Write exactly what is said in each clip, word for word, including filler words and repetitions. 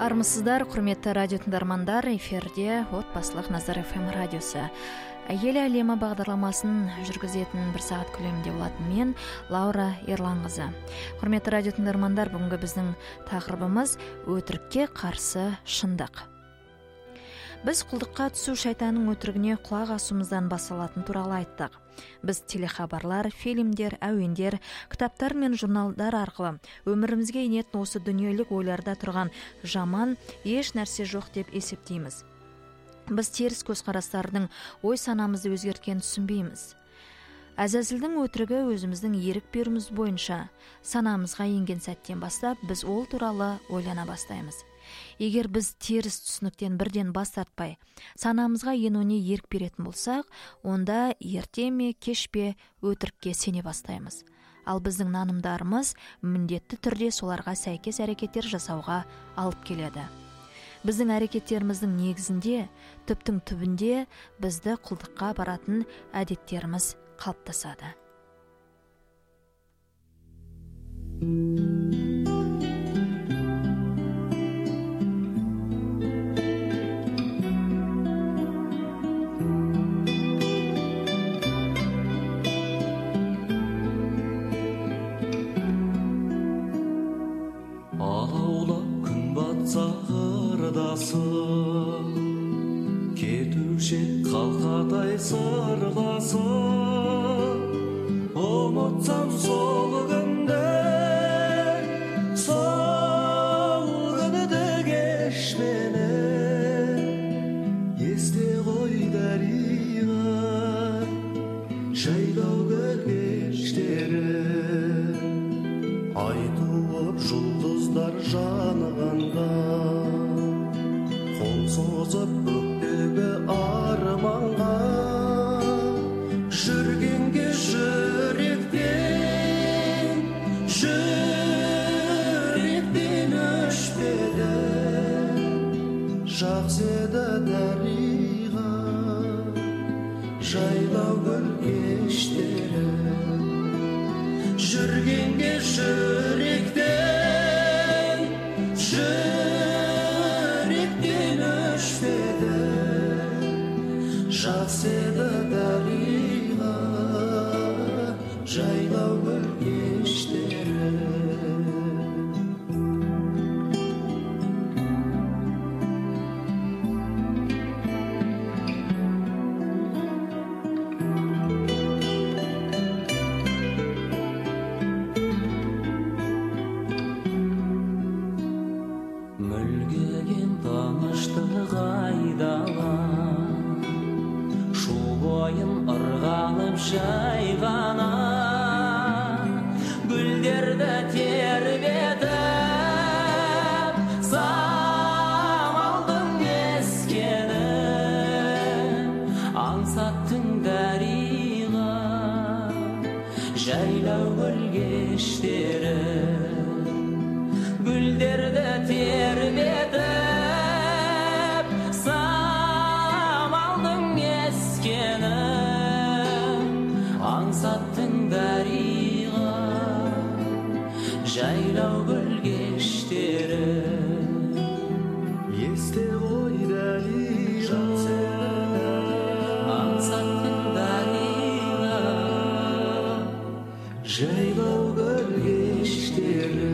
Армысыздар, құрметті радио тыңдармандар, эфирде отбасылық Назар эф эм радиосы. Әйел әлемі бағдарламасын жүргізетін бір сағат көлемінде болатын мен, Лаура Ерланқызы. Құрметті радио тыңдармандар, бүгінгі біздің тақырыбымыз өтірікке қарсы шындық. Біз құлдыққа түсу шайтанның өтірігіне құлақ асуымыздан басталатын туралы айттық. Біз телехабарлар, фильмдер, әуендер, кітаптар мен журналдар арқылы өмірімізге енетін осы дүниелік ойларда тұрған жаман еш нәрсе жоқ деп есептейміз. Біз теріс көзқарастардың ой санамызды өзгерткенін түсінбейміз. Әзәзілдің өтірігі өзіміздің ерік беруіміз бойынша санамызға енген сәттен бастап біз ол туралы ойлана бастаймыз. Егер біз теріс түсініктен бірден бас тартпай, санамызға енуіне ерік беретін болсақ, онда ерте ме, кеш пе өтірікке сене бастаймыз. Ал біздің нанымдарымыз міндетті түрде соларға сәйкес әрекеттер жасауға алып келеді. Біздің әрекеттеріміздің негізінде, түптің түбінде бізді құлдыққа баратын әдеттеріміз қалыптасады. Кетуші қалқадай сырласы, ұмытсам сол күнді, сол күнді кешпені, есте ғой дариға, жайлау кештері, ай туып жұлдыздар жанығанда, қол созып көктегі арманға, жүргенге жүректен, жүректен өшпеді, жақсы еді дариға, жайлау гүл кештері, жүргенге жүректен, жүректен өшпеді, жақсы еді дариға, жайлау гүл кештері. Мүлгіген тыныштық айдала, шу бойын ырғалып жайғана, гүлдерді тербетіп, самалдың ескені, аңсаттың дариға, жайлау гүл кештері, гүлдерді тербетіп, самалдың ескені, аңсаттың дариға, жайлау гүл кештері, есте ғой дариға, аңсаттың дариға, жайлау гүл кештері.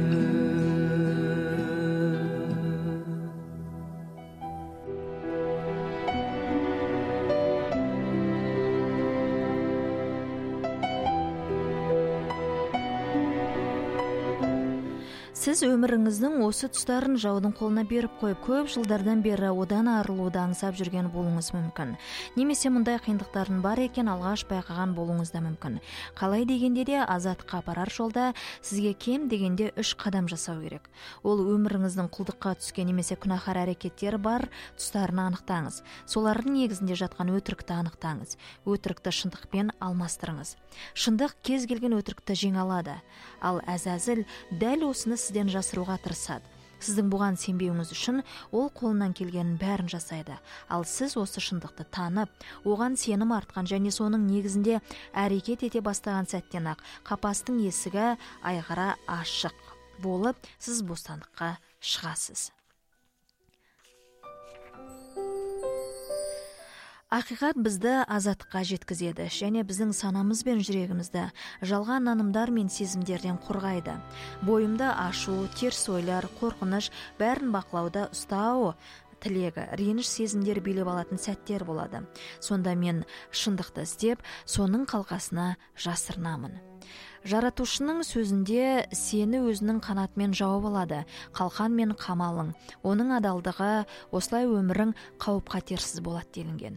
Сіз өміріңіздің осы тұстарын жаудың қолына беріп қойып, көп жылдардан бері одан арылуды аңсап жүрген болуыңыз мүмкін. Немесе мұндай қиындықтардың бар екен алғаш байқаған болуыңыз да мүмкін. Қалай дегенде де азаттыққа апарар жолда сізге кем дегенде үш қадам жасау керек. Ол өміріңіздің құлдыққа түскен немесе күнәһар әрекеттері бар тұстарын анықтаңыз. Солардың негізінде жатқан өтірікті анықтаңыз. Өтірікті шындықпен алмастырыңыз. Шындық кез келген өтірікті жеңе алады. Ал әзәзіл дәл осыны сізден жасыруға тырысады. Сіздің бұған сенбеуіңіз үшін ол қолынан келгенін бәрін жасайды. Ал сіз осы шындықты танып, оған сенім артқан және соның негізінде әрекет ете бастаған сәттен ақ қапастың есігі айғара ашық болып, сіз бостандыққа шығасыз. Ақиқат бізді азаттыққа жеткізеді және біздің санамыз бен жүрегімізді жалған нанымдар мен сезімдерден қорғайды. Бойымда ашу, теріс ойлар, қорқыныш бәрін бақылауда ұстау тілегі, реніш сезімдер билеп алатын сәттер болады. Сонда мен шындықты іздеп, соның қалқасына жасырынамын. Жаратушының сөзінде сені өзінің қанатымен жауып алады, қалқан мен қамалың, оның адалдығы, осылай өмірің қауіп-қатерсіз болады делінген.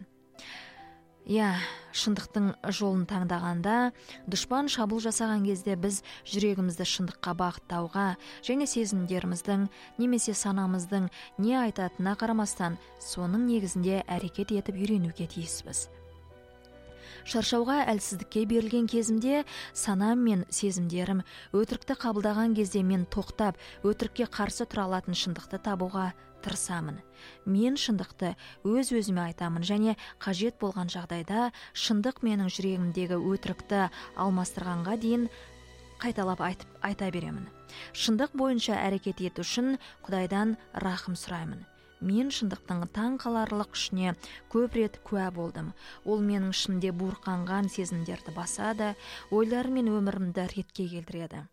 Иә, шындықтың жолын таңдағанда, дұшпан шабуыл жасаған кезде біз жүрегімізді шындыққа бағыттауға және сезімдеріміздің немесе санамыздың не айтатынына қарамастан, соның негізінде әрекет етіп үйренуге тиіспіз. Шаршауға, әлсіздікке берілген кезімде санам мен сезімдерім өтірікті қабылдаған кезде мен тоқтап, өтірікке қарсы тұра алатын шындықты табуға тырысамын. Мен шындықты өз-өзіме айтамын және қажет болған жағдайда шындық менің жүрегімдегі өтірікті алмастырғанға дейін қайталап айтып айта беремін. Шындық бойынша әрекет ету үшін Құдайдан рахым сұраймын. Мен шындықтың таң қаларлық күшіне көп рет куә болдым. Ол менің ішімде буырқанған сезімдерді басады, ойлар мен өмірімді ретке келтіреді.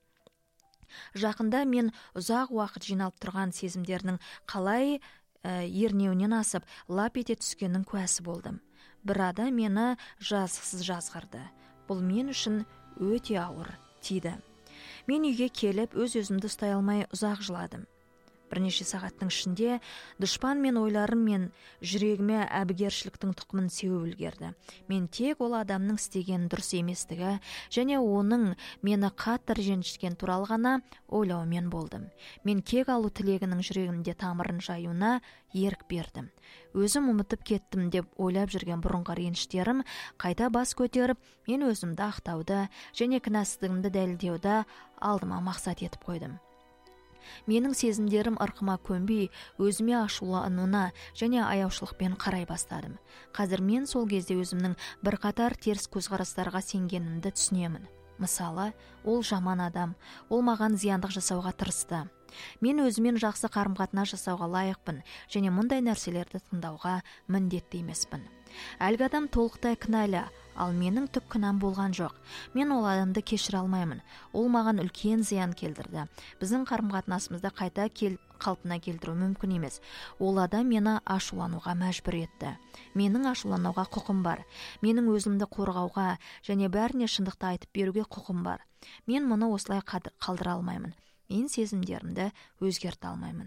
Жақында мен ұзақ уақыт жиналып тұрған сезімдерінің қалай ә, ернеуінен асып, лап ете түскеннің куәсі болдым. Бір адам мені жазықсыз жазғырды. Бұл мен үшін өте ауыр тиді. Мен үйге келіп, өз-өзімді ұстай алмай ұзақ жыладым. Бірнеше сағаттың ішінде дұшпан мен ойларым мен жүрегіме әбігершіліктің тұқымын сеуіп үлгерді. Мен тек ол адамның істеген дұрыс еместігі және оның мені қатты ренжіткен туралы ғана ойлаумен болдым. Мен кек алу тілегінің жүрегімде тамырын жаюына ерік бердім. Өзім ұмытып кеттім деп ойлап жүрген бұрынғы реніштерім қайта бас көтеріп, мен өзімді ақтауды және кінәсіздігімді дәлелдеуді алдыма мақсат етіп қойдым. Менің сезімдерім ырқыма көнбей, өзіме ашулануына және аяушылықпен қарай бастадым. Қазір мен сол кезде өзімнің бірқатар теріс көзқарастарға сенгенімді түсінемін. Мысалы, ол жаман адам, ол маған зияндық жасауға тырысты. Мен өзімен жақсы қарым-қатынас жасауға лайықпын және мұндай нәрселерді тыңдауға міндетті емеспін. Әлгі адам толықтай кінәлі, ал менің түк кінәм болған жоқ. Мен ол адамды кешіре алмаймын. Ол маған үлкен зиян келтірді. Біздің қарым-қатынасымызды қайта кел, қалпына келтіру мүмкін емес. Ол адам мені ашулануға мәжбүр етті. Менің ашулануға құқым бар. Менің өзімді қорғауға және бәріне шындықты айтып беруге құқым бар. Мен мұны осылай қалдыра алмаймын. Мен сезімдерімді өзгерте алмаймын.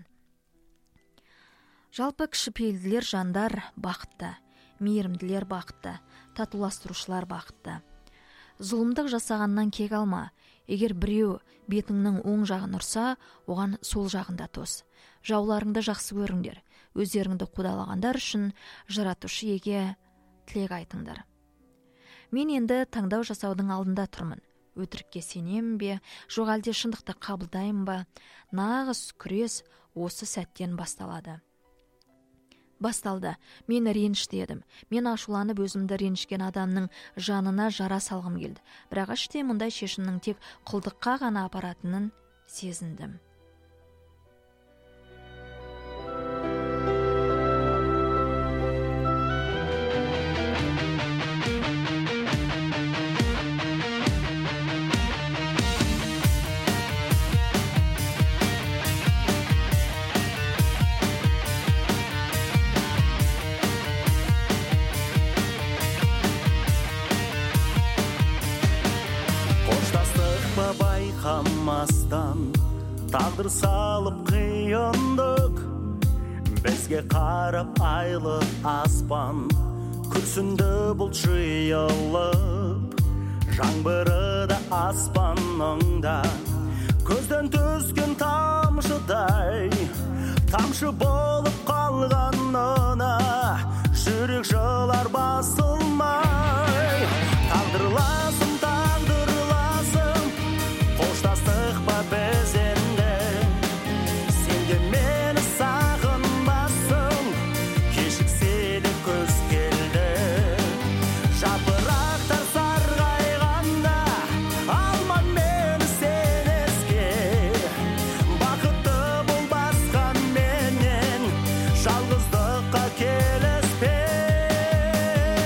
Жалпы кішіпейілділер жандар бақытты. Мейірімділер бақытты, татуластырушылар бақытты. Зұлымдық жасағаннан кек алма. Егер біреу бетіңнің оң жағын ұрса, оған сол жағында тос. Жауларыңды жақсы көріңдер. Өздеріңді қудалағандар үшін жаратушы Иеге тілек айтыңдар. Мен енді таңдау жасаудың алдында тұрмын. Өтірікке сенемін бе, жоқ әлде шындықты қабылдаймын ба? Нағыз күрес осы сәттен басталады. Басталды. Мен ренішті едім. Мен ашуланып өзімді ренішкен адамның жанына жара салғым келді. Бірақ іште мұндай шешімнің тек құлдыққа ғана апаратынын сезіндім. Байқамастан тағдыр салып қиындық, бізге қарап айлы аспан күрсінді бұлт жиылып, жаңбыры да аспаныңда көзден түскен тамшыдай, тамшы болып қалғанына жүрек жылар басылмай. Тағдырласым, тағдырласым, қоштастық па біз енді? Сен де мені сағынбасың, кешіксе де көз келді. Жапырақтар сарғайғанда алма мені сен еске. Бақытты болбасқан менен жалғыздыққа келіспе.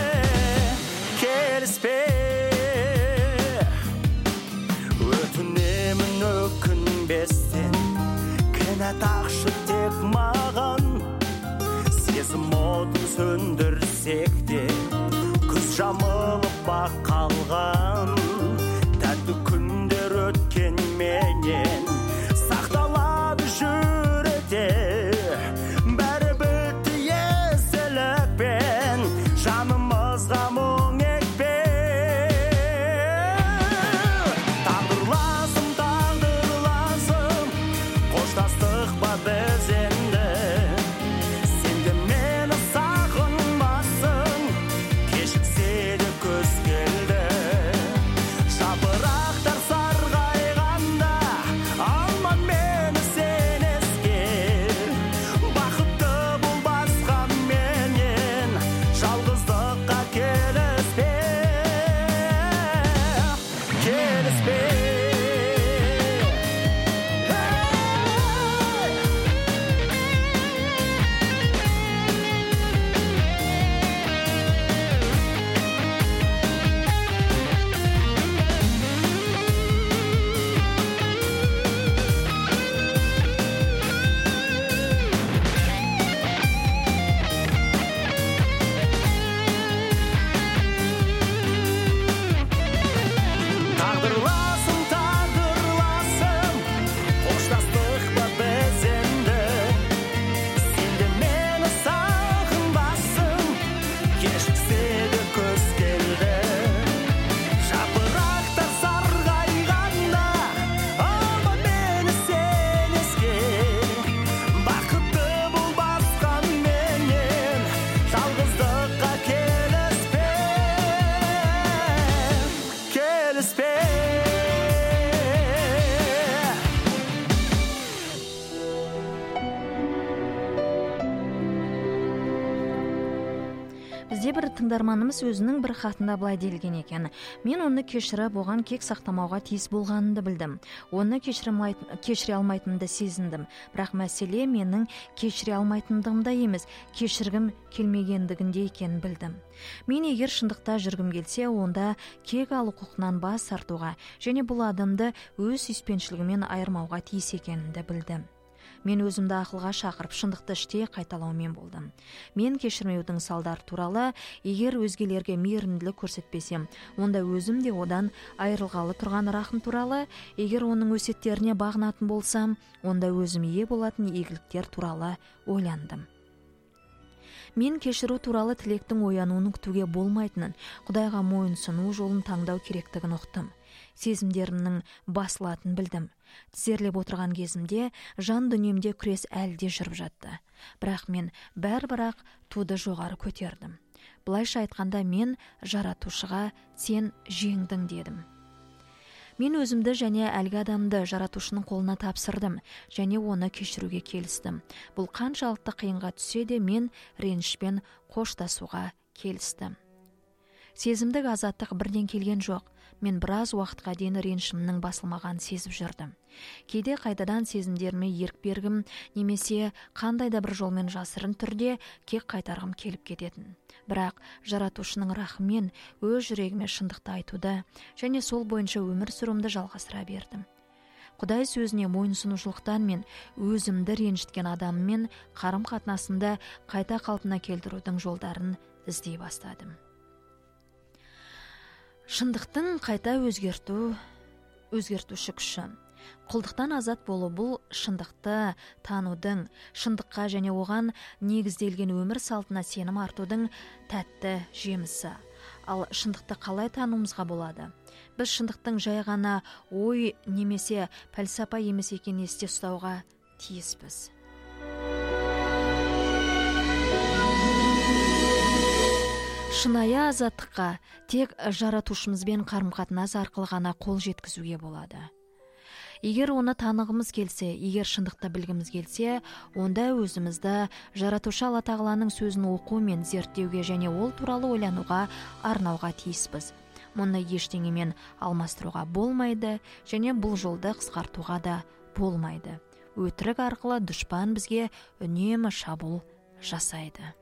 Бізде бір тыңдарманымыз өзінің бір хатында былай делген екен: мен оны кешіріп, оған кек сақтамауға тиіс болғанымды білдім. Оны кешіре алмайтынымды сезіндім. Бірақ мәселе менің кешіре алмайтындығымда емес, кешіргім келмегендігінде екенін білдім. Мен егер шындықта жүргім келсе, онда кек алу құқынан бас тартуға және бұл адамды өз сүйіспеншілігімен айырмауға тиіс екенімді білдім. Мен өзімді ақылға шақырып, шындықты іштей қайталаумен болдым. Мен кешірмеудің салдары туралы, егер өзгелерге мейірімділік көрсетпесем, онда өзім де одан айырылғалы тұрған рахым туралы, егер оның өсиеттеріне бағынатын болсам, онда өзім ие болатын игіліктер туралы ойландым. Мен кешіру туралы тілектің оянуын күтуге болмайтынын, Құдайға мойынсыну жолын таңдау керектігін ұқтым. Сезімдерімнің басылатын білдім. Тізерлеп отырған кезімде жан дүниемде күрес әлде жүріп жатты. Бірақ мен бәр-бірақ туды жоғары көтердім. Былайша айтқанда, мен жаратушыға сен жеңдің дедім. Мен өзімді және әлгі адамды жаратушының қолына тапсырдым және оны кешіруге келістім. Бұл қаншалықты қиынға түссе де, мен ренішпен қоштасуға келістім. Сезімдік азаттық бірден келген жоқ. Мен біраз уақытқа дейін ренішімнің басылмаған сезіп жүрдім. Кейде қайтадан сезімдеріме ерік бергім, немесе қандай да бір жолмен жасырын түрде кек қайтарғым келіп кететін. Бірақ жаратушының рахымымен өз жүрегіме шындықты айтуды және сол бойынша өмір сүруімді жалғастыра бердім. Құдай сөзіне мойынсұнушылықтан мен өзімді ренжіткен адаммен қарым-қатынасымды қайта қалпына келтірудің жолдарын іздей бастадым. Шындықтың қайта өзгерту, өзгертуші күші. Құлдықтан азат болу бұл шындықты танудың, шындыққа және оған негізделген өмір салтына сенім артудың тәтті жемісі. Ал шындықты қалай тануымызға болады? Біз шындықтың жай ғана ой немесе пәлсапа емес екенін есте ұстауға тиіспіз. Шынайы азаттыққа тек жаратушымызбен қарым-қатынас арқылы ғана қол жеткізуге болады. Егер оны танығымыз келсе, егер шындықты білгіміз келсе, онда өзімізді жаратушы Алла Тағаланың сөзін оқу мен зерттеуге және ол туралы ойлануға арнауға тиіспіз. Мұны ештеңемен алмастыруға болмайды және бұл жолды қысқартуға да болмайды. Өтірік арқылы дұшпан бізге үнемі шабуыл жасайды.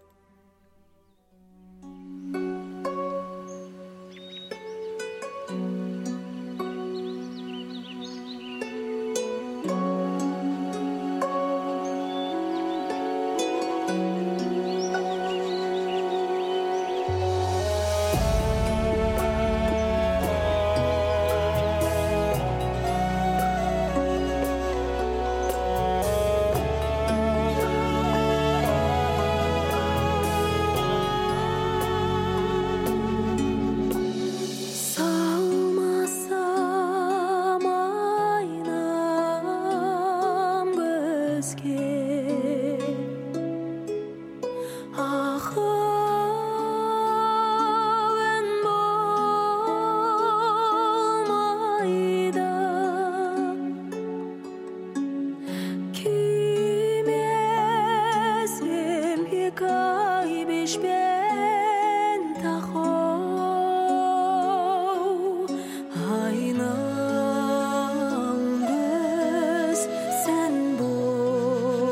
Sen bu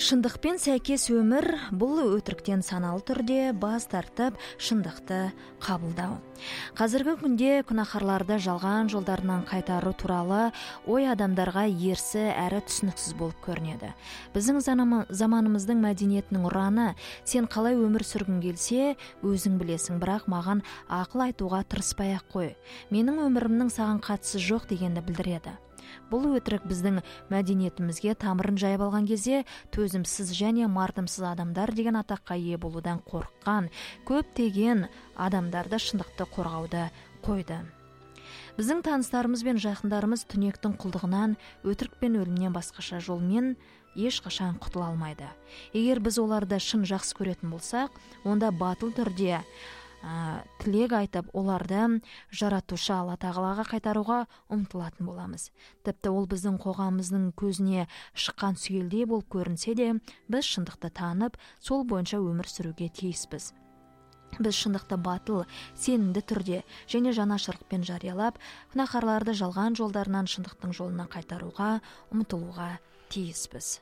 Шындықпен сәйкес өмір бұл өтіріктен саналы түрде бас тартып, шындықты қабылдау. Қазіргі күнде күнәһарларды жалған жолдарынан қайтару туралы ой адамдарға ерсі әрі түсініксіз болып көрінеді. Біздің заманымыздың мәдениетінің ұраны: сен қалай өмір сүргің келсе, өзің білесің, бірақ маған ақыл айтуға тырыспай-ақ қой. Менің өмірімнің саған қатысы жоқ дегенді білдіреді. Бұл өтірік біздің мәдениетімізге тамырын жайып алған кезде төзімсіз және мардымсыз адамдар деген атаққа ие болудан қорыққан көптеген адамдарды шындықты қорғауды қойды. Біздің таныстарымыз бен жақындарымыз түнектің құлдығынан, өтірік пен өлімнен басқаша жолмен ешқашан құтыла алмайды. Егер біз оларды шын жақсы көретін болсақ, онда батыл түрде Ә, тілек айтып, оларды жаратушы Алла тағалаға қайтаруға ұмтылатын боламыз. Тіпті ол біздің қоғамымыздың көзіне шыққан сүйелдей болып көрінсе де, біз шындықты танып, сол бойынша өмір сүруге тиіспіз. Біз шындықты батыл, сенімді түрде және жанашырлықпен жариялап, күнәһарларды жалған жолдарынан шындықтың жолына қайтаруға ұмтылуға тиіспіз.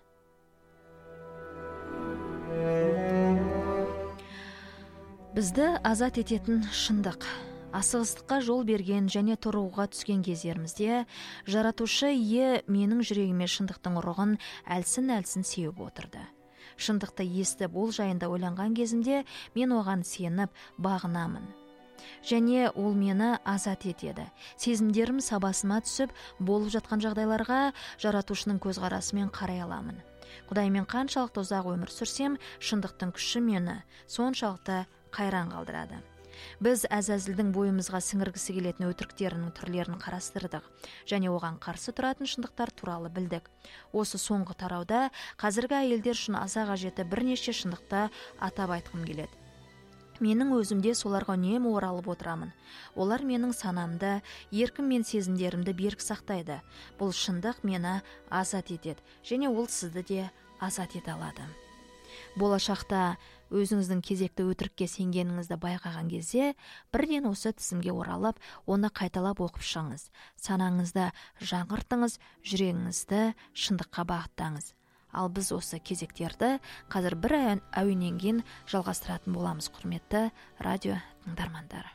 Бізді азат ететін шындық. Асығыстыққа жол берген және тұруға түскен кездерімізде жаратушы ие менің жүрегіме шындықтың ұрығын әлсін-әлсін сеуіп отырды. Шындықты естіп, ол жайында ойланған кезімде мен оған сеніп, бағынамын. Және ол мені азат етеді. Сезімдерім сабасыма түсіп, болып жатқан жағдайларға жаратушының көзқарасымен қарай аламын. Құдаймен қаншалықты ұзақ өмір сүрсем, шындықтың күші мені соншалықты қайран қалдырады. Біз әзәзілдің бойымызға сіңіргісі келетін өтіріктерінің түрлерін қарастырдық және оған қарсы тұратын шындықтар туралы білдік. Осы соңғы тарауда қазіргі әйелдер үшін аса қажетті бірнеше шындықты атап айтқым келеді. Менің өзімде соларға үнемі оралып отырамын. Олар менің санамды, еркім мен сезімдерімді берік сақтайды. Бұл шындық мені азат етеді және ол сізді де азат ете алады. Болашақта өзіңіздің кезекті өтірікке сенгеніңізді байқаған кезде, бірден осы тізімге оралып, оны қайталап оқып шығыңыз. Санаңызды жаңғыртыңыз, жүрегіңізді шындыққа бағыттаңыз. Ал біз осы кезектерді қазір бір әуеннен кейін жалғастыратын боламыз, құрметті радио тыңдармандары.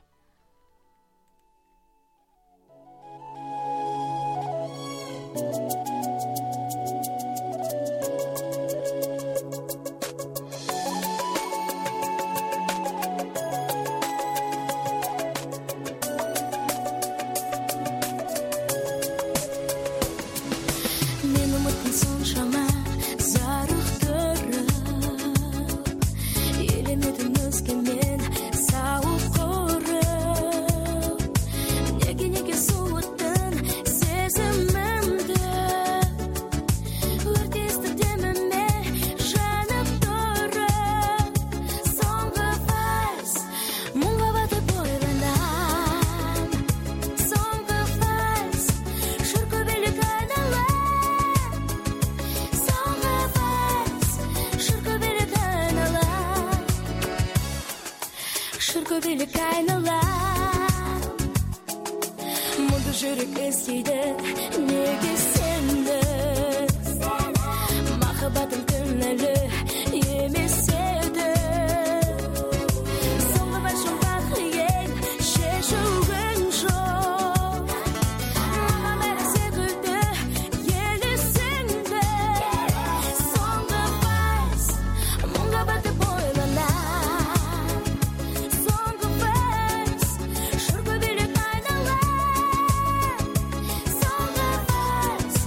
Көбелек айналам, мұнды жүрек іздейді, неге сенді? Махаббатым күнәлі емес еді. Соңғы бір жұмбақ ең шешуін жоқ. Маған бәрі секілді елесіңді. Соңғы вальс, мұңға батып ойланам. Шыр көбелек айналам, соңғы вальс,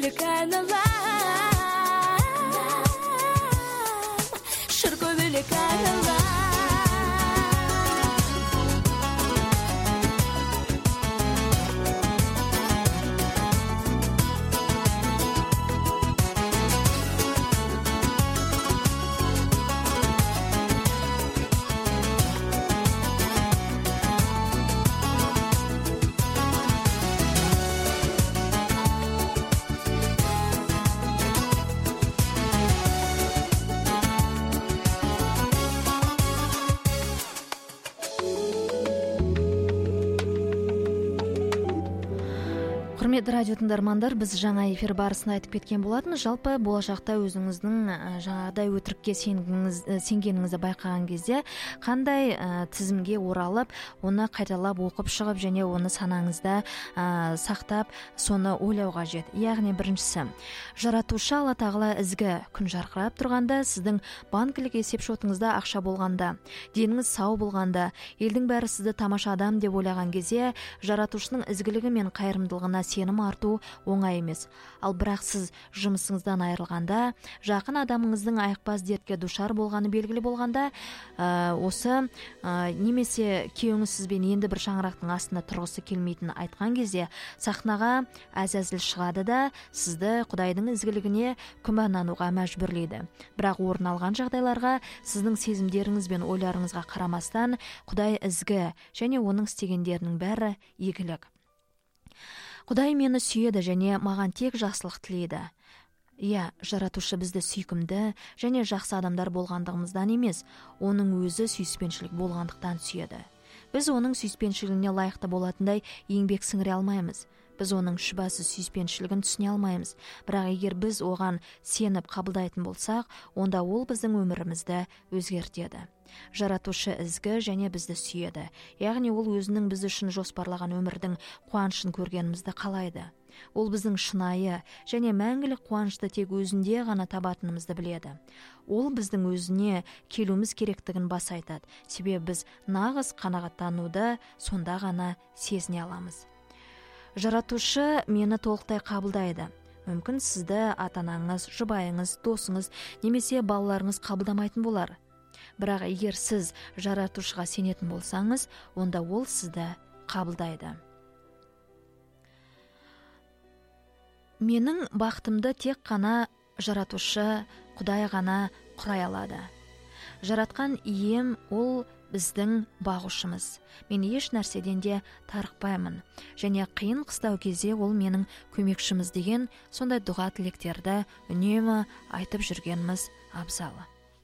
şırkövülük aynalar, şırkövülük aynalar. Құрметті радио тыңдармандар, біз жаңа эфир барысында айтып кеткен болатын. Жалпы болашақта өзіңіздің жаңағыдай өтірікке сенгеніңіз, сенгеніңізді байқаған кезде қандай ә, тізімге оралып, оны қайталап оқып шығып және оны санаңызда ә, сақтап, соны ойлау қажет. Яғни біріншісі, жаратушы Алла тағала ізгі күн жарқырап тұрғанда, сіздің банкілік есеп шотыңызда ақша болғанда, деніңіз сау болғанда, елдің бәрі сізді тамаша адам деп ойлаған кезде, жаратушының ізгілігі мен қайырымдылығына сенім арту оңай емес. Ал бірақ сіз жұмысыңыздан айырылғанда, жақын адамыңыздың айықпас дертке душар болғаны белгілі болғанда, ә, осы ә, немесе күйеуіңіз сізбен енді бір шаңырақтың астында тұрғысы келмейтінін айтқан кезде, сахнаға әз-әзіл шығады да сізді Құдайдың ізгілігіне күмәндануға мәжбүрлейді. Бірақ орын алған жағдайларға сіздің сезімдеріңіз бен ойларыңызға қарамастан, Құдай ізгі және оның істегендерінің бәрі игілік. Құдай мені сүйеді және маған тек жақсылық тілейді. Иә, жаратушы бізді сүйкімді және жақсы адамдар болғандығымыздан емес, оның өзі сүйіспеншілік болғандықтан сүйеді. Біз оның сүйіспеншілігіне лайықты болатындай еңбек сіңіре алмаймыз. Біз оның шүбәсіз сүйіспеншілігін түсіне алмаймыз. Бірақ егер біз оған сеніп қабылдайтын болсақ, онда ол біздің өмірімізді өзгертеді. Жаратушы ізгі және бізді сүйеді. Яғни ол өзінің біз үшін жоспарлаған өмірдің қуанышын көргенімізді қалайды. Ол біздің шынайы және мәңгілік қуанышты тек өзінде ғана табатынымызды біледі. Ол біздің өзіне келуіміз керектігін баса айтады. Себебі біз нағыз қанағаттануды сонда ғана сезіне аламыз. Жаратушы мені толықтай қабылдайды. Мүмкін сізді ата-анаңыз, жұбайыңыз, досыңыз немесе балаларыңыз қабылдамайтын болар. Бірақ егер сіз жаратушыға сенетін болсаңыз, онда ол сізді қабылдайды. Менің бақытымды тек қана жаратушы Құдай ғана құрай алады. Жаратқан ием ол біздің бағушымыз. Мен еш нәрседен де тарықпаймын. Және қиын қыстау кезде ол менің көмекшіміз деген сондай дұға тілектерді үнемі айтып жүргеніміз абзал.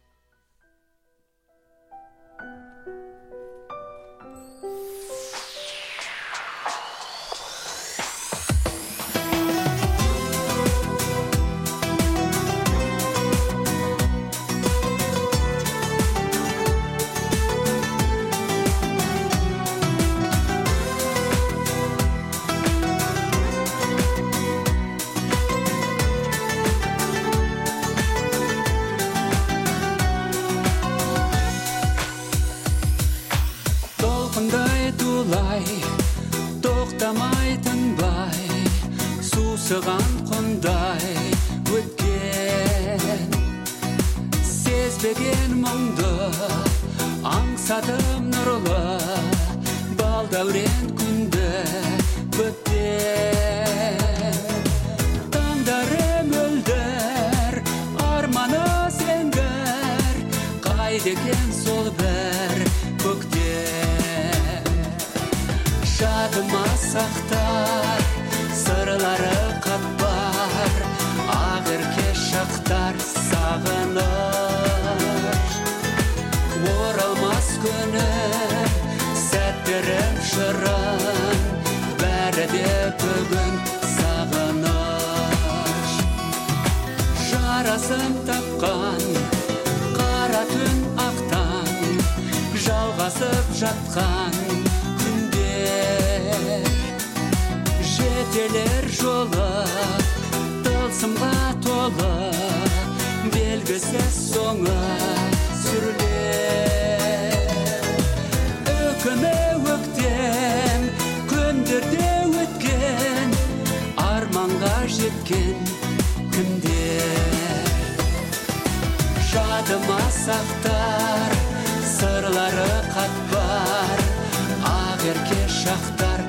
Сыған құндай өткен, сезбеген мұңды аңсадым нұрлы, балдәурен күнді өткен. Таңдарым өлдір, арманы сеңгір, қайдекен сол бір көктем. Жадыма сақтар сырлары қатпар, ағырке шақтар сағыныш. Оралмас күнім, сәттерім шырын, бәрі де бүгін сағыныш. Жарасын тапқан, қара түн ақтан, жалғасып жатқан күндер. Жетелер жолы, тылсымға толы, белгісіз соңы сүрілер. Өкіме өктем, күндерде өткен, арманға жет кеткен күндер. Жадыма сақтар сырлары қатпар, ағерке шақтар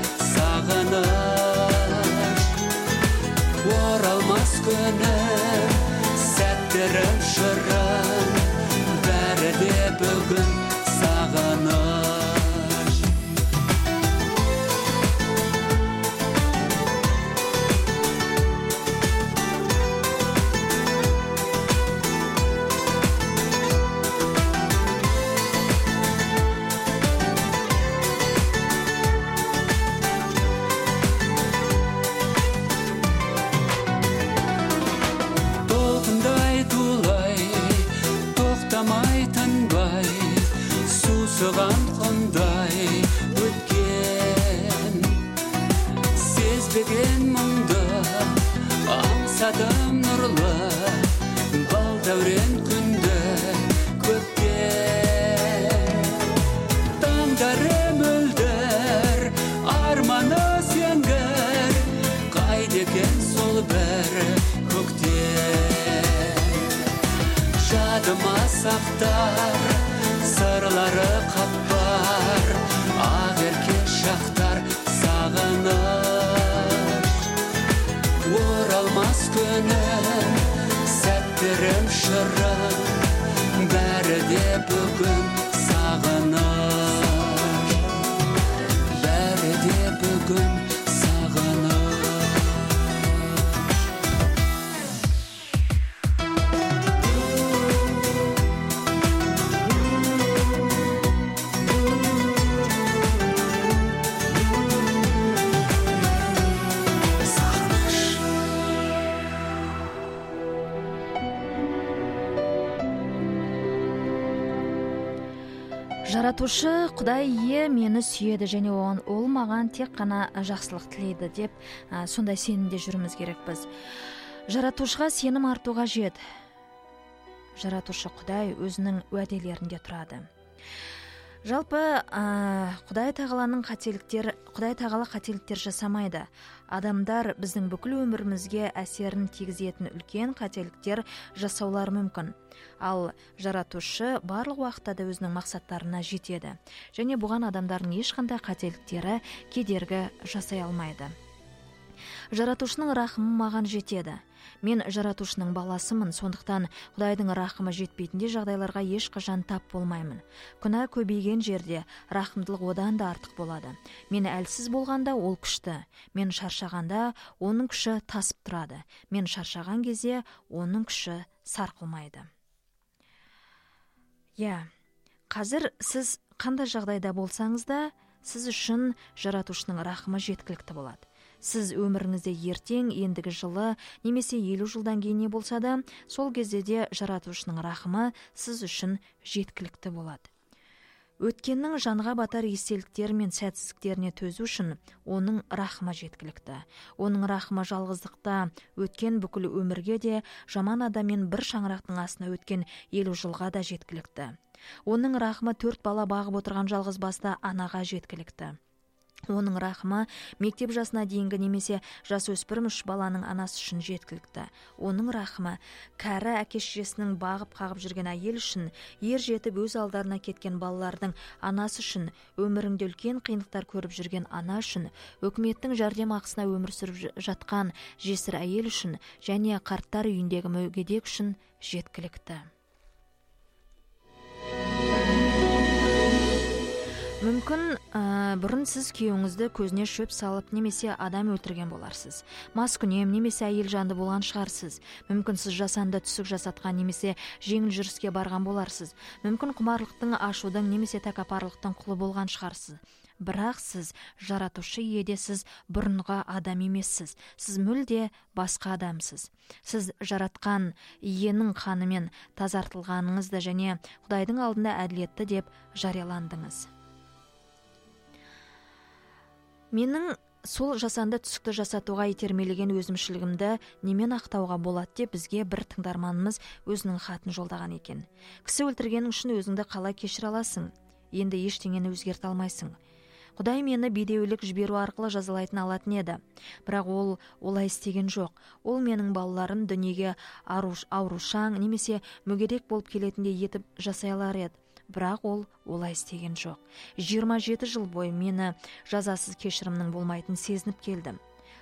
сағыныш. Оралмас күнім, сәттерім шырым, бәрі де бүгін сағыныш. Сыған қондай өткен, сезбеген мұңды аңсадым нұрлы, балдәурен күнді көптен. Таңдары мөлдір, арманы сеңгір, қайдекен сол бәрі көктен. Жадыма сақтар сырлары қатпар, ағерке шақтар сағыныш. Оралмас күнім, сәттерім шырым, бәрі де бүгін сағыныш. Бәрі де бүгін сағыныш. Жаратушы Құдай ие мені сүйеді және оған ол маған тек қана жақсылық тілейді деп сондай сенімде жүрміз керекпіз. Жаратушыға сенім артуға жет. Жаратушы Құдай өзінің уәделерінде тұрады. Жалпы Құдай тағаланың қателіктер, Құдай тағала қателіктер жасамайды. Адамдар біздің бүкіл өмірімізге әсерін тигізетін үлкен қателіктер жасаулар мүмкін. Ал жаратушы барлық уақытта да өзінің мақсаттарына жетеді. Және бұған адамдардың ешқандай қателіктері кедергі жасай алмайды. Жаратушының рахымы маған жетеді. Мен жаратушының баласымын, сондықтан Құдайдың рахымы жетпейтіндей жағдайларға ешқашан тап болмаймын. Күнә көбейген жерде рахымдылық одан да артық болады. Мен әлсіз болғанда ол күшті. Мен шаршағанда оның күші тасып тұрады. Мен шаршаған кезде оның күші сарқылмайды. Я, қазір сіз қандай жағдайда болсаңыз да, сіз үшін жаратушының рахымы жеткілікті болады. Сіз өміріңізде ертең, ендігі жылы, немесе елу жылдан кейін не болса да, сол кезде де жаратушының рахымы сіз үшін жеткілікті болады. Өткеннің жанға батар естеліктері мен сәтсіздіктеріне төзу үшін оның рахымы жеткілікті. Оның рахымы жалғыздықта өткен бүкіл өмірге де, жаман адаммен бір шаңырақтың астына өткен елу жылға да жеткілікті. Оның рахымы төрт бала бағып отырған жалғыз басты анаға жеткілікті. Оның рахымы мектеп жасына дейінгі немесе жасөспірім үш баланың анасы үшін жеткілікті. Оның рахымы кәрі әке-шешесінің бағып қағып жүрген әйел үшін, ер жетіп өз алдарына кеткен балалардың анасы үшін, өмірінде үлкен қиындықтар көріп жүрген ана үшін, үкіметтің жәрдемақысына өмір сүріп жатқан жесір әйел үшін және қарттар үйіндегі мүгедек үшін жеткілікті. Мүмкін бұрын сіз күйеуіңізді көзіне шөп салып немесе адам өлтірген боларсыз. Маскүнем немесе әйел жанды болған шығарсыз. Мүмкін сіз жасанды түсік жасатқан немесе жеңіл жүріске барған боларсыз. Мүмкін құмарлықтың, ашудың немесе тәкаппарлықтың құлы болған шығарсыз. Бірақ сіз жаратушы иедесіз, бұрынғы адам емессіз. Сіз мүлде басқа адамсыз. Сіз жаратқан иенің қанымен тазартылғаныңызды және Құдайдың алдында әділетті деп жарияландыңыз. Менің сол жасанды түсікті жасатуға итермелеген өзімшілігімді немен ақтауға болады деп бізге бір тыңдарманымыз өзінің хатын жолдаған екен. Кісі өлтіргенің үшін өзіңді қалай кешіре аласың? Енді ештеңені өзгерте алмайсың. Құдай мені бедеулік жіберу арқылы жазалайтын алатын еді. Бірақ ол олай істеген жоқ. Ол менің балаларын дүниеге аурушаң немесе мүгедек болып келетіндей етіп жасай алар еді. Бірақ ол олай істеген жоқ. жиырма жеті жыл бойы мені жазасыз кешірімнің болмайтын сезініп келдім.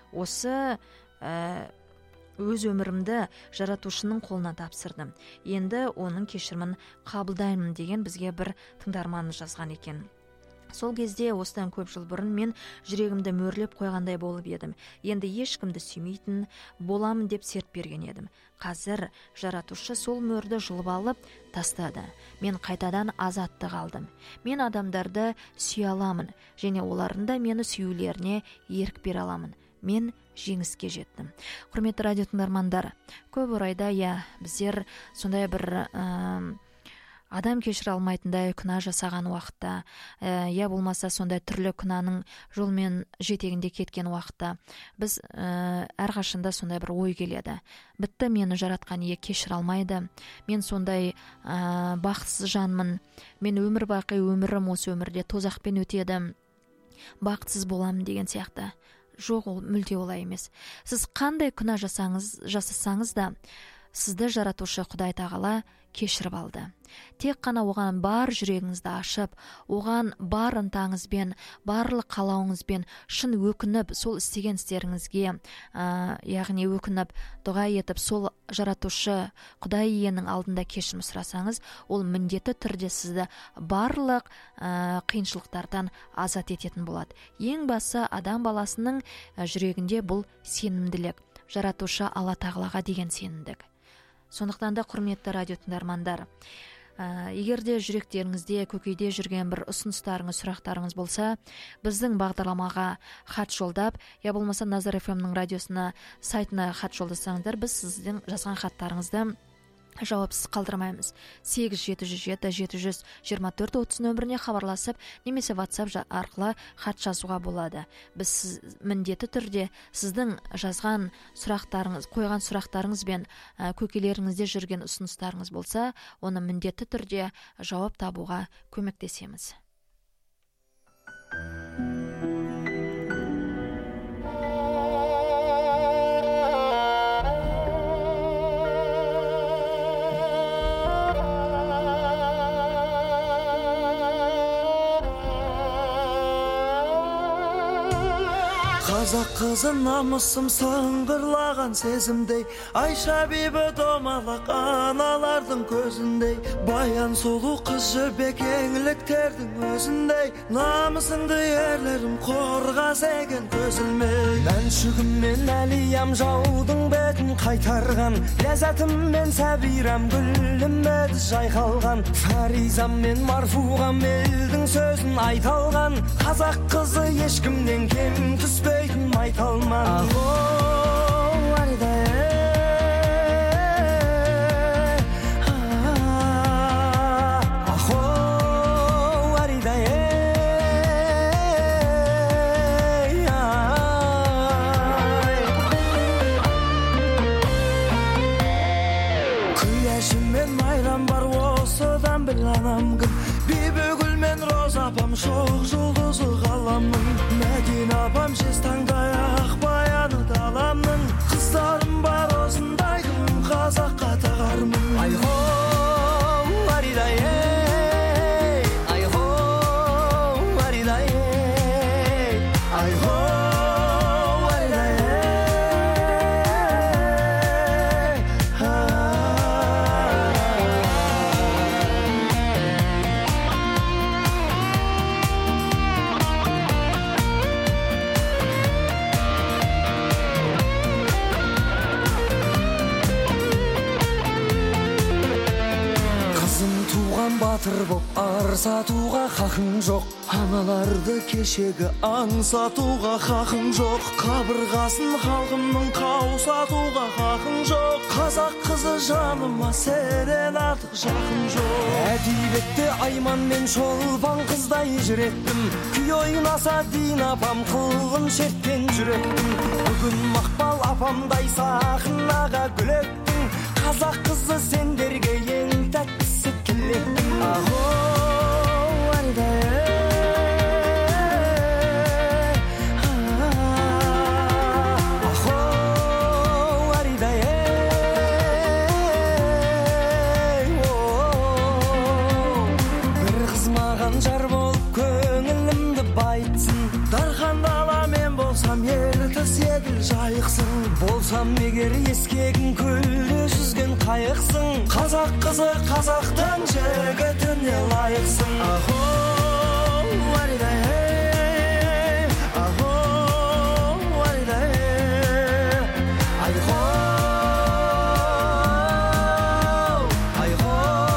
Осы ә, өз өмірімді жаратушының қолына тапсырдым. Енді оның кешірімін қабылдаймын деген бізге бір тыңдарман жазған екен. Сол кезде осыдан көп жыл бұрын мен жүрегімді мөрлеп қойғандай болып едім. Енді ешкімді сүймейтін боламын деп серт берген едім. Қазір жаратушы сол мөрді жұлып алып тастады. Мен қайтадан азаттық алдым. Мен адамдарды сүйе аламын және олардың да мені сүюлеріне ерік бере аламын. Мен жеңіске жеттім. Құрметті радио тыңдармандар, көп орайда я біздер сондай бір ә, адам кешіре алмайтындай күнә жасаған уақытта, я болмаса сондай түрлі күнәнің жолмен жетегінде кеткен уақытта біз ә, әрқашанда сондай бір ой келеді. Бітті, мені жаратқан ие кешіре алмайды. Мен сондай ә, бақытсыз жанмын. Мен өмір бақи өмірім осы өмірде тозақпен өтеді. Бақытсыз боламын деген сияқты. Жоқ, ол мүлде олай емес. Сіз қандай күнә жасаңыз, жасасаңыз да, сізді жаратушы Құдай тағала кешіріп алды. Тек қана оған бар жүрегіңізді ашып, оған бар ынтаңызбен, барлық қалауыңызбен шын өкініп, сол істеген істеріңізге, ә, яғни өкініп, дұға етіп, сол жаратушы Құдай иенің алдында кешірім сұрасаңыз, ол міндетті түрде сізді барлық ә, қиыншылықтардан азат ететін болады. Ең басы адам баласының жүрегінде бұл сенімділік, жаратушы Алла тағалаға деген сенімдік. Сондықтан да құрметті радио тыңдармандар, ә, егер де жүректеріңізде көкейде жүрген бір ұсыныстарыңыз, сұрақтарыңыз болса, біздің бағдарламаға хат жолдап, я болмаса Назар эф эм-нің радиосына, сайтына хат жолдасаңыздар, біз сіздің жазған хаттарыңызды жауапсыз қалдырмаймыз. сегіз жеті жүз жеті жеті жүз жиырма төрт отыз нөміріне хабарласып, немесе WhatsApp арқылы хат жазуға болады. Біз сіз, міндетті түрде сіздің жазған сұрақтарыңыз, қойған сұрақтарыңыз бен ә, көкелеріңізде жүрген ұсыныстарыңыз болса, оны міндетті түрде жауап табуға көмектесеміз. Қазақ қызы намысым сыңғырлаған сезімдей, Айша бибі домалақ аналардың көзіндей, баян сұлу қыз жібек еңліктердің өзіндей, намысыңды ерлерім қорғас екен көзілмей. Мәншүгім мен әлиям жаудың бетін қайтарған, ләззатым мен сәбирам гүлім еді жайқалған, Фаризам мен Марфуғам елдің сөзін айталған, қазақ қызы ешкімнен кем түспей майталман. Ахо, арда ей, ахо, арда ей, күләшім мен майрам бар осыдан біл анам кім, бибі гүл мен роза апам шоқ жұлдызы ғаламның, Мәдина апам жез таңдай ақ баяны даламның, қыздарым бар осындай күн қазаққа тағармын. Айхо, арида ей, айхо, арида ей, айхо, арида батыр боп арсатуға хақың жоқ, аналарды кешегі аңсатуға хақың жоқ, қабырғасын халқымның қаусатуға хақың жоқ, қазақ қызы жаныма сенен артық жақын жоқ. Әдебиетте Айман мен Шолпан қыздай жүреттім, күй ойнаса Дина апам қылғын шертпен жүреттім, бүгін Мақпал апамдай сахнаға гүлеттің, қазақ қызы сендерге ең тәттісі тілектім. Ахо, арда ей, болсам егер ескегің көлде жүзген қайықсың, қазақ қызы қазақтың жігітіне лайықсың. Ахо, варидай, ахо, варидай, айхо, айхо.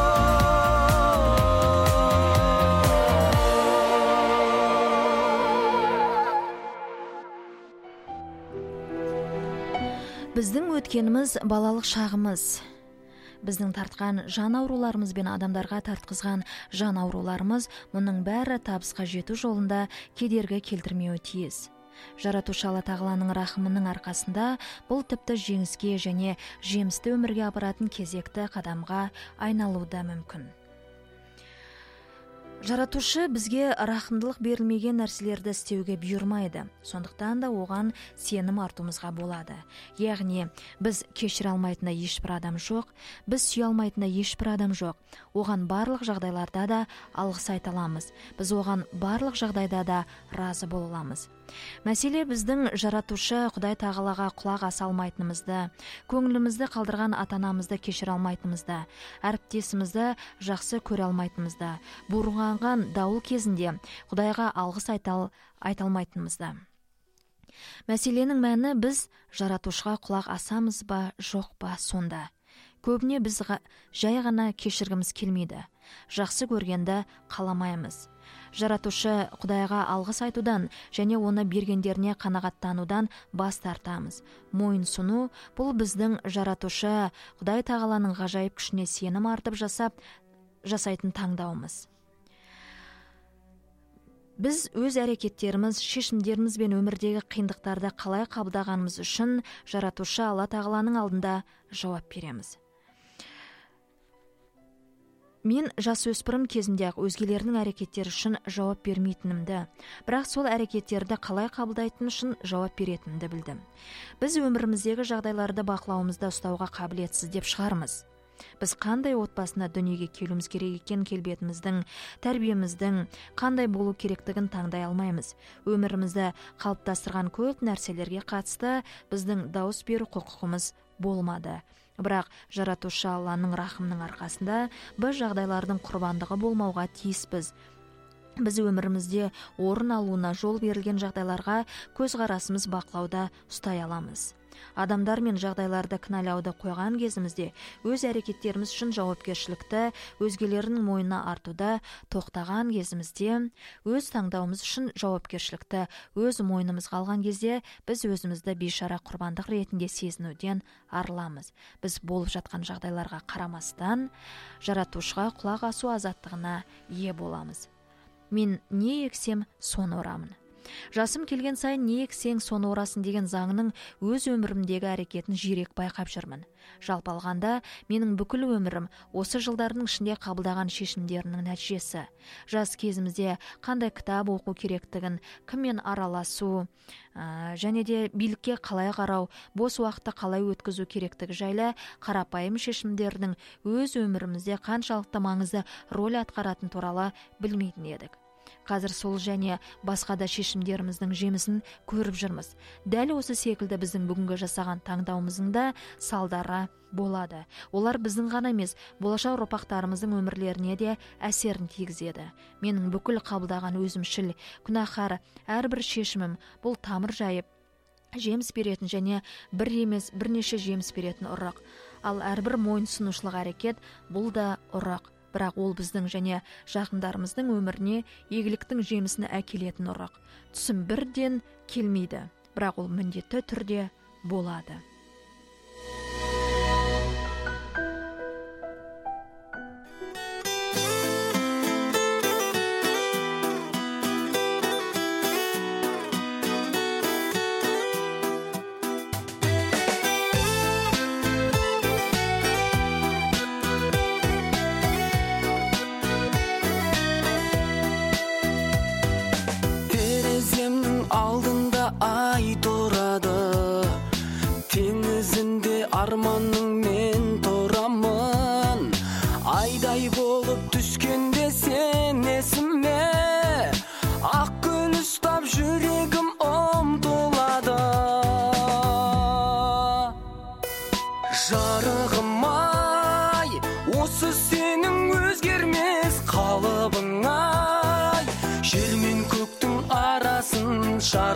Біздің өткеніміз балалық шағымыз. Біздің тартқан жан ауруларымыз бен адамдарға тартқызған жан ауруларымыз мұның бәрі табысқа жету жолында кедергі келтірмеуі тиіс. Жаратушы Алла тағаланың рахымының арқасында бұл тіпті жеңіске және жемісті өмірге апаратын кезекті қадамға айналуы да мүмкін. Жаратушы бізге рахымдылық берілмеген нәрселерді істеуге бұйырмайды. Сондықтан да оған сенім артуымызға болады. Яғни, біз кешіре алмайтында ешбір адам жоқ, біз сүйе алмайтында ешбір адам жоқ. Оған барлық жағдайларда да алғыс айта аламыз. Біз оған барлық жағдайда да разы бола аламыз. Мәселе біздің жаратушы Құдай тағалаға құлақ аса алмайтынымызды, көңілімізді қалдырған ата-анамызды кешіре алмайтынымызды, әріптесімізді жақсы көре алмайтынымызды, бұрынған дауыл кезінде Құдайға алғыс айта алмайтынымызды. Мәселенің мәні біз жаратушыға құлақ асамыз ба, жоқ па сонда. Көбіне біз жай ғана кешіргіміз келмейді. Жақсы көргенді қаламаймыз. Жаратушы Құдайға алғыс айтудан және оны бергендеріне қанағаттанудан бас тартамыз. Мойынсыну бұл біздің жаратушы Құдай тағаланың ғажайып күшіне сенім артып жасап жасайтын таңдауымыз. Біз өз әрекеттеріміз, шешімдеріміз бен өмірдегі қиындықтарды қалай қабылдағанымыз үшін жаратушы Алла тағаланың алдында жауап береміз. Мен жасөспірім кезінде өзгелердің әрекеттері үшін жауап бермейтінімді, бірақ сол әрекеттерді қалай қабылдайтын үшін жауап беретінімді білдім. Біз өміріміздегі жағдайларды бақылауымызда ұстауға қабілетсіз деп шығармыз. Біз қандай отбасына дүниеге келуіміз керек екен келбетіміздің, тәрбиеміздің қандай болу керектігін таңдай алмаймыз. Өмірімізді қалыптастырған көп нәрселерге қатысты біздің дауыс беру құқығымыз болмады. Бірақ жаратушы Алланың рахымының арқасында біз жағдайлардың құрбандығы болмауға тиіспіз. Біз өмірімізде орын алуына жол берілген жағдайларға көзқарасымыз бақылауда ұстай аламыз. Адамдар мен жағдайларды кінәлауды қойған кезімізде өз әрекеттеріміз үшін жауапкершілікті өзгелердің мойнына артуда тоқтаған кезімізде, өз таңдауымыз үшін жауапкершілікті өз мойнымызға алған кезде біз өзімізді бейшара құрбандық ретінде сезінуден арыламыз. Біз болып жатқан жағдайларға қарамастан жаратушыға құлақ асу азаттығына ие боламыз. Мен не ексем, соны орамын. Жасым келген сайын не ексең соны орасың деген заңның өз өмірімдегі әрекетін жиірек байқап жүрмін. Жалпы алғанда, менің бүкіл өмірім осы жылдардың ішінде қабылдаған шешімдерінің нәтижесі. Жас кезімізде қандай кітап оқу керектігін, кіммен араласу, ә, және де билікке қалай қарау, бос уақытты қалай өткізу керектігі жайлы қарапайым шешімдердің өз өмірімізде қаншалықты маңызды рөл атқаратын туралы білмейтін едік. Қазір сол және басқа да шешімдеріміздің жемісін көріп жүрміз. Дәл осы секілді біздің бүгінгі жасаған таңдауымыздың да салдары болады. Олар біздің ғана емес, болашақ ұрпақтарымыздың өмірлеріне де әсерін тигізеді. Менің бүкіл қабылдаған өзімшіл, күнәһар әрбір шешімім бұл тамыр жайып, жеміс беретін және бір емес бірнеше жеміс беретін ұрық. Ал әрбір мойынсынушылық әрекет бұл да ұрық. Бірақ ол біздің және жақындарымыздың өміріне игіліктің жемісін әкелетін ұрық. Түсім бірден келмейді, бірақ ол міндетті түрде болады. Арманның мен торамын, айдай болып түскенде сен есіме, ақ күн ұстап жүрегім ұмтылады.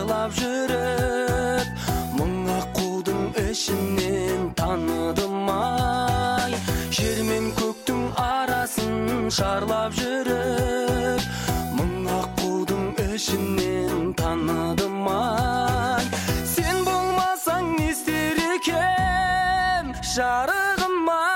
шарлап жүріп, мың аққудың ішінен таныдым ай. Жер мен көктің арасын шарлап жүріп, мың аққудың ішінен таныдым ай. Сен болмасаң не істер екем, жарығым ай.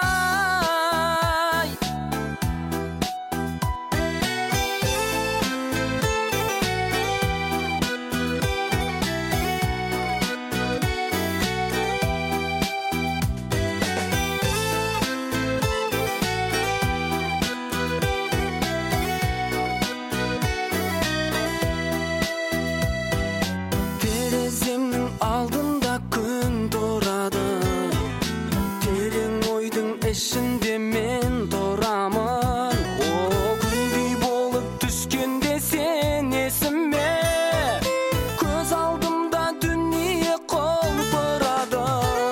Ішінде мен тұрамын, о күндей болып түскенде сен есіме, көз алдымда дүние құлпырады.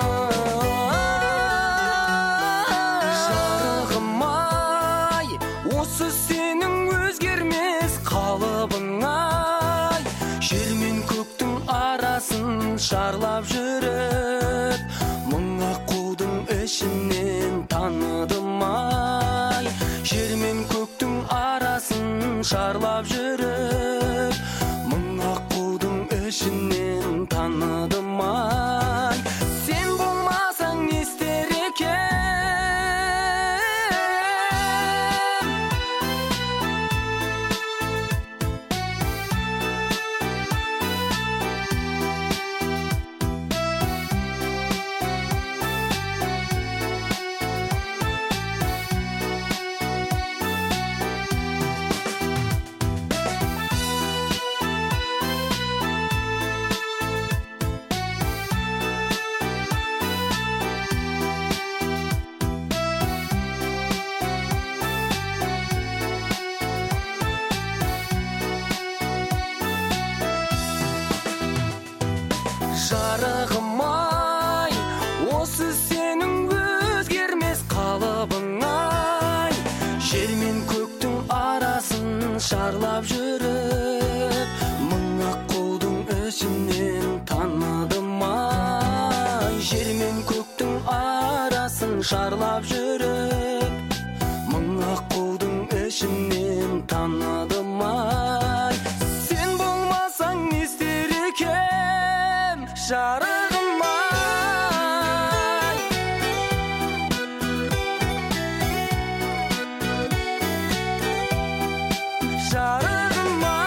Жарығым ай, осы сенің өзгермес қалыбың ай. Жер мен көктің арасын шарлап жүріп, мың аққудың ішінен таныдым ай. Жер мен көктің арасын шарлап жүріп, мың аққудың ішінен таныдым ай. Сен болмасаң не істер екем? Жарығым ай, осы сенің өзгермес қалыбың ай. Жер мен көктің арасын шарлап жүріп, мың аққудың ішінен таныдым ай. Жер мен көктің арасын шарлап жүріп, мың аққудың ішінен таныдым ай. Сен болмасаң не істер екем, жарығым ай. Жарығым ай.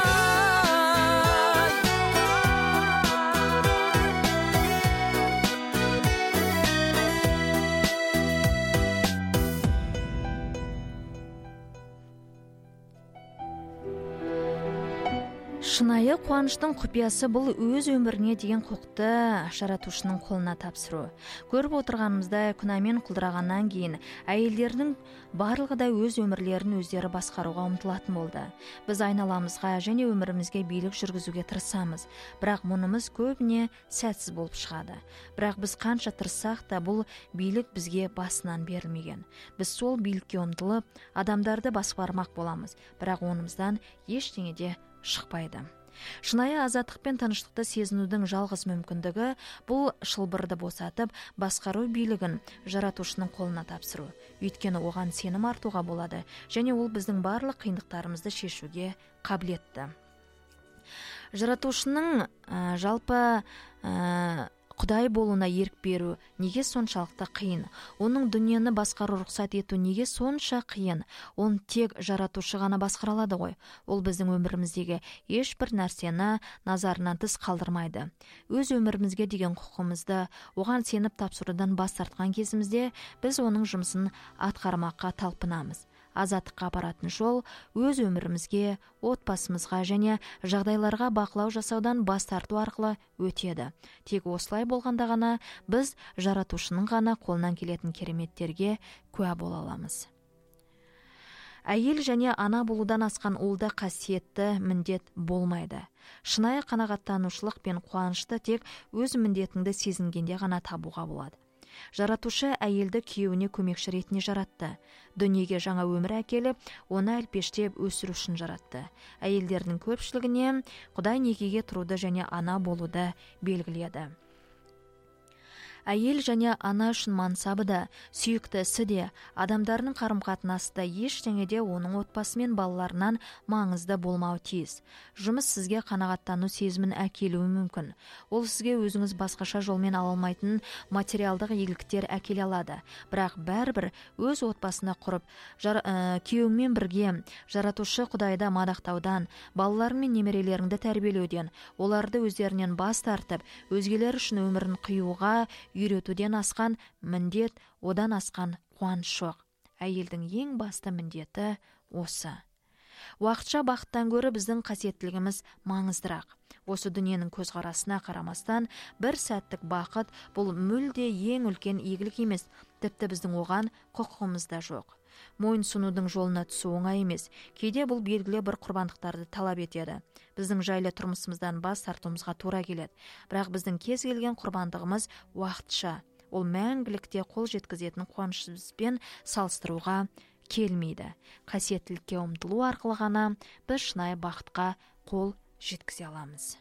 Шынайы қуаныштың құпиясы бұл өз өміріне деген құқықты жаратушының қолына тапсыру. Көріп отырғанымызда күнәмен құлдырағаннан кейін әйелдердің барлығы да өз өмірлерін өздері басқаруға ұмтылатын болды. Біз айналамызға және өмірімізге билік жүргізуге тырысамыз, бірақ мұнымыз көбіне сәтсіз болып шығады. Бірақ біз қанша тырыссақ та бұл билік бізге басынан берілмеген. Біз сол билікке ұмтылып, адамдарды басқармақ боламыз, бірақ онымыздан ештеңе де шықпайды. Шынайы азаттық пен тыныштықты сезінудің жалғыз мүмкіндігі бұл шылбырды босатып, басқару билігін жаратушының қолына тапсыру. Өйткені оған сенім артуға болады, және ол біздің барлық қиындықтарымызды шешуге қабілетті. Жаратушының ә, жалпы ә, Құдай болуына ерік беру неге соншалықты қиын? Оның дүниені басқару рұқсат ету неге сонша қиын? Он тек жаратушы ғана басқара алады ғой. Ол біздің өміріміздегі ешбір нәрсені назарынан тыс қалдырмайды. Өз өмірімізге деген құқығымызды оған сеніп тапсырудан бас тартқан кезімізде біз оның жұмысын атқармаққа талпынамыз. Азаттыққа апаратын жол өз өмірімізге, отбасымызға және жағдайларға бақылау жасаудан бас тарту арқылы өтеді. Тек осылай болғанда ғана біз жаратушының ғана қолынан келетін кереметтерге куә бола аламыз. Әйел және ана болудан асқан ұлда қасиетті міндет болмайды. Шынайы қанағаттанушылық пен қуанышты тек өз міндетіңді сезінгенде ғана табуға болады. Жаратушы әйелді күйеуіне көмекші ретінде жаратты. Дүниеге жаңа өмір әкеліп, оны әлпештеп өсіру үшін жаратты. Әйелдердің көпшілігіне Құдай некеге тұруды және ана болуды белгіледі. Әйел және ана үшін мансабы да, сүйікті ісі де, адамдарының қарым-қатынасы да ештеңе де оның отбасы мен балаларынан маңызды болмауы тиіс. Жұмыс сізге қанағаттану сезімін әкелуі мүмкін. Ол сізге өзіңіз басқаша жолмен ала алмайтын материалдық игіліктер әкеле алады. Бірақ бәрібір өз отбасына құрып, жар, ә, күйеуіңмен бірге жаратушы Құдайды мадақтаудан, балаларың мен немерелеріңді тәрбиелеуден, оларды өздерінен бас тартып, өзгелер үшін өмірін қиюға үйретуден асқан міндет, одан асқан қуаныш жоқ. Әйелдің ең басты міндеті осы. Уақытша бақыттан гөрі біздің қасиеттілігіміз маңыздырақ. Осы дүниенің көзқарасына қарамастан, бір сәттік бақыт бұл мүлде ең үлкен игілік емес, тіпті біздің оған құқығымыз да жоқ. Мойын сұнудың жолына түсу оңай емес. Кейде бұл белгілі бір құрбандықтарды талап етеді. Біздің жайлы тұрмысымыздан бас тартуымызға тура келеді. Бірақ біздің кез келген құрбандығымыз уақытша. Ол мәңгілікте қол жеткізетін қуанышымызбен салыстыруға келмейді. Қасиеттілікке ұмтылу арқылы ғана біз шынайы бақытқа қол жеткізе аламыз.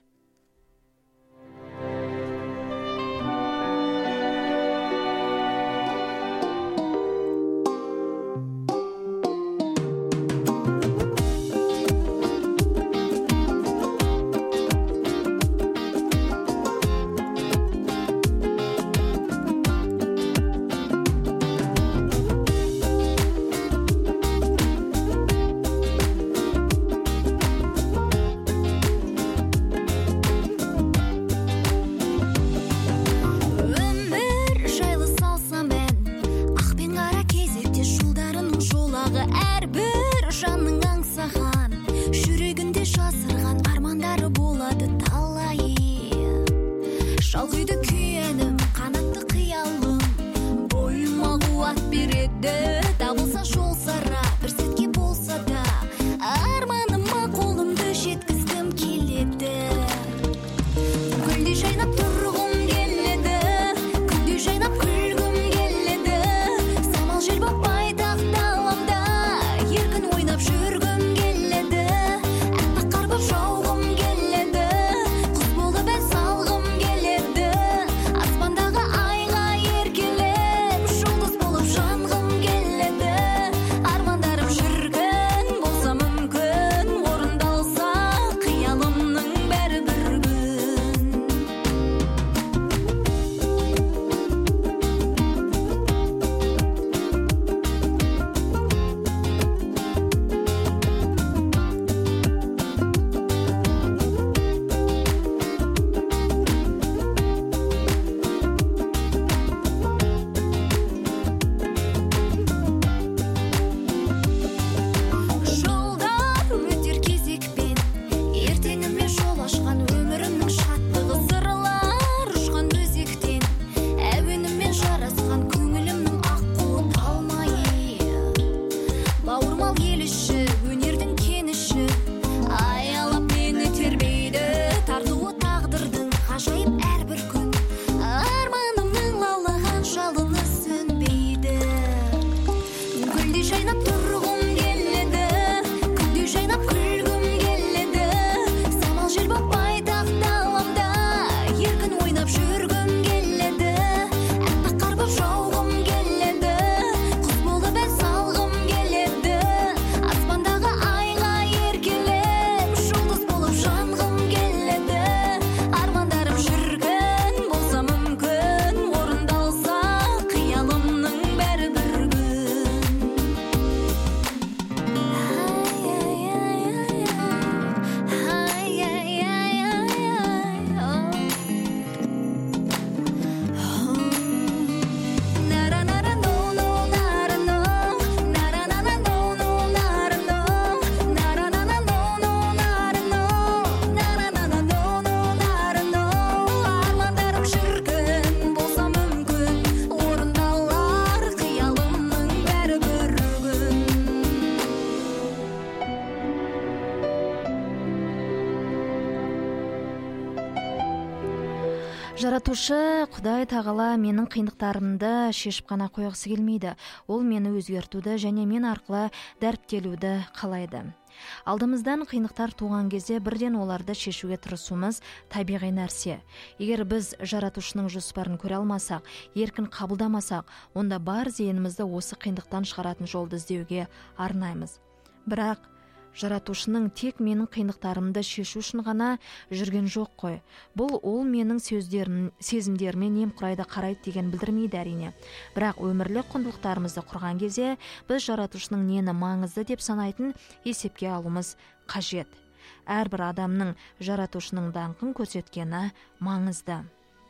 Жаратушы Құдай тағала менің қиындықтарымды шешіп қана қойғысы келмейді. Ол мені өзгертуді және мен арқылы дәріптелуді қалайды. Алдымыздан қиындықтар туған кезде бірден оларды шешуге тырысуымыз табиғи нәрсе. Егер біз жаратушының жоспарын көре алмасақ, еркін қабылдамасақ, онда бар зейінімізді осы қиындықтан шығаратын жолды іздеуге арнаймыз. Бірақ жаратушының тек менің қиындықтарымды шешу үшін ғана жүрген жоқ қой. Бұл ол менің сөздерім, сезімдеріме немқұрайды қарайды деген білдірмейді әрине. Бірақ өмірлік құндылықтарымызды құрған кезде біз жаратушының нені маңызды деп санайтын есепке алуымыз қажет. Әрбір адамның жаратушының даңқын көрсеткені маңызды.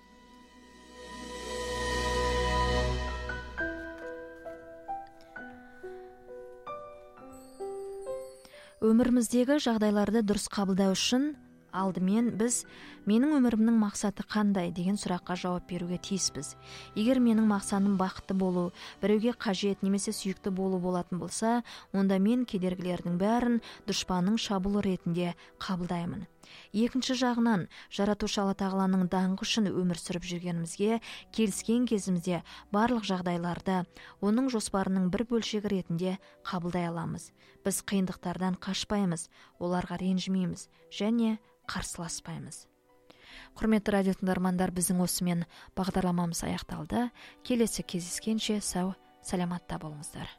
Өміріміздегі жағдайларды дұрыс қабылдау үшін алдымен біз менің өмірімнің мақсаты қандай деген сұраққа жауап беруге тиіспіз. Егер менің мақсатым бақытты болу, біреуге қажет немесе сүйікті болу болатын болса, онда мен кедергілердің бәрін дұшпанның шабуылы ретінде қабылдаймын. Екінші жағынан, жаратушы Алла тағаланың даңқы үшін өмір сүріп жүргенімізге келіскен кезімізде барлық жағдайларды оның жоспарының бір бөлшегі ретінде қабылдай аламыз. Біз қиындықтардан қашпаймыз, оларға ренжімейміз және қарсыласпаймыз. Құрметті радио тыңдармандар, біздің осымен бағдарламамыз аяқталды. Келесі кездескенше сау, саламатта болыңыздар.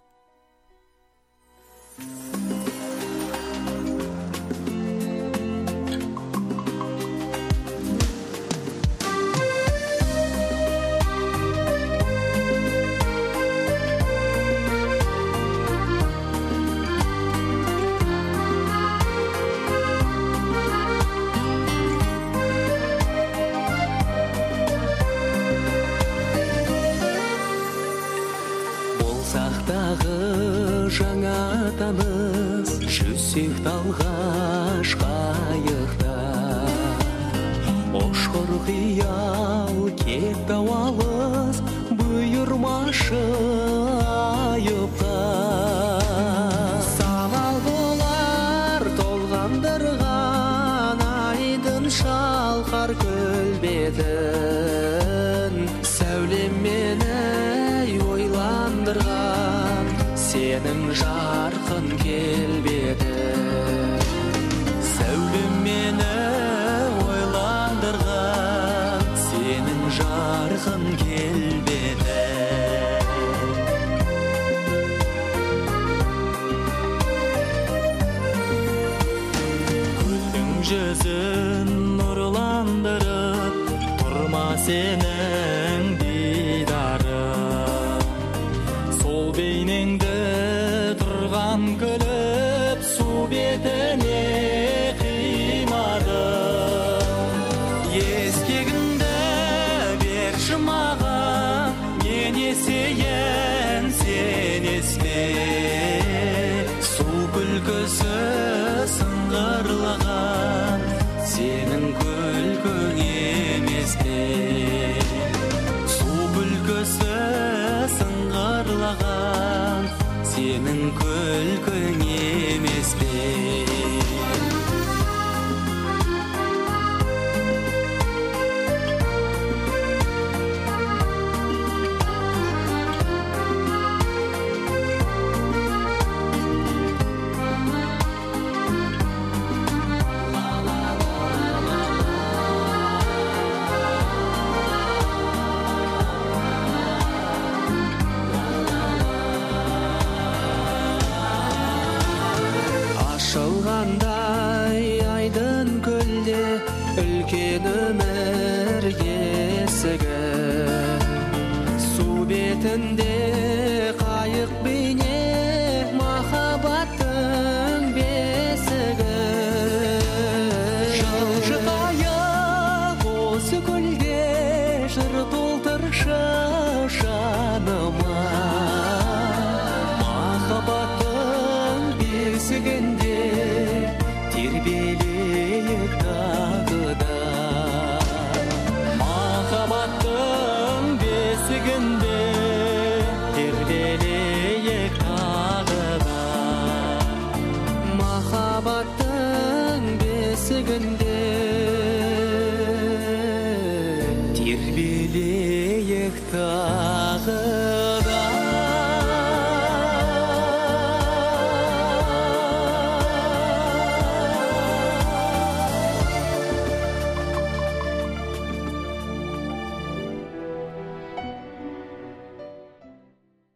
Жаңа таныс жүзсек талғаш қайықта, Ошқыр қиял кетті алыс бұйырмашы айыпта. Салал болар толғандырған айдын шалқар көлбетін, сәулемені ойландырған сенің жарқын келбеті. Сәулем мені ойландырған сенің жарқын келбеті. Гүлдің жүзін нұрландырып тұрма сенің дидары, сол бейнеңді күліп су бетіне қимады. Ескегімді берші маған, мен есейін сен есме. Су күлкісі сыңғырлаған сенің күлкің емес пе? Су күлкісі сыңғырлаған сенің күлкің емес пе? Ашылғандай айдын көлде үлкен өмір есігі, су бетінде қайық бейне махаббаттың бесігі. Жылжытайық осы көлге жыр толтыршы жаныма, махаббаттың бесігінде тербелейік тағы да. Махаббаттың бесігінде тербелейік тағы да. Махаббаттың бесігінде тағы